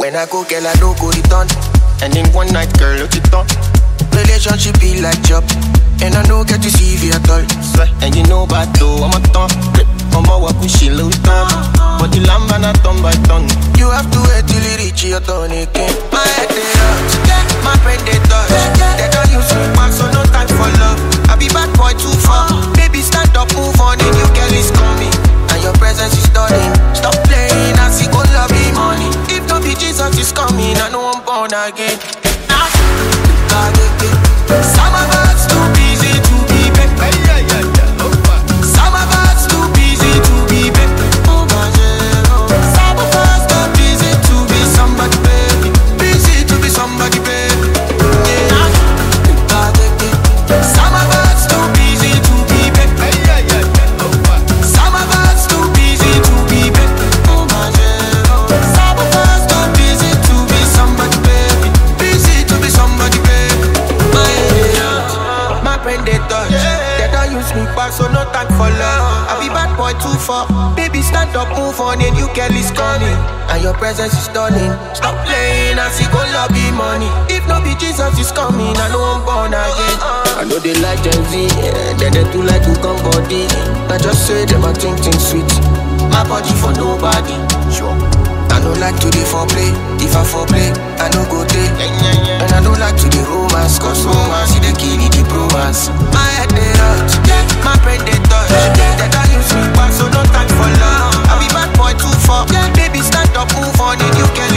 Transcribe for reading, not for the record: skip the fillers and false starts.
When I go, girl, I don't go return. And in one night, girl, look it on. Relationship be like job, and I don't get to see you at all. And you know about though, I'm a ton. I'm a walk with she little thumb. But the lamb and a ton by ton. You have to wait till you reach your turn again. My head they hurt, my brain they touch. They don't use me back, so no time for love. I be bad boy too far. Baby, stand up, move on, a new girl is coming. And your presence is stunning. Stop playing, I see good love be money. If not be Jesus is coming, I know I'm born again. Some of us too busy to be back. Some of us too busy to be back. Some of us too busy to be somebody, baby. Busy to be somebody, baby. Yeah. Some of us too busy to be back. Some of us too busy to be back. Some of us too busy to be somebody, baby. Busy to be somebody, baby. My brain they touch. They don't use me back, so no time for love. I be bad boy too far. Baby, stand up, move on, a new girl is coming. And your presence is stunning. Stop playing, I see good love be money. If no be Jesus is coming, I know I'm born again. I know they like Gen Z, they too like to come body. I just say them I think sweet. My body for nobody. Sure. I don't like to do foreplay. If I foreplay, I don't go take. And I don't like to do romance, cause romance is the key to the romance. My head they hurt, my brain they touch. They don't use me back, so no time for love. I be bad boy too far. Baby, stand up, move on, and you can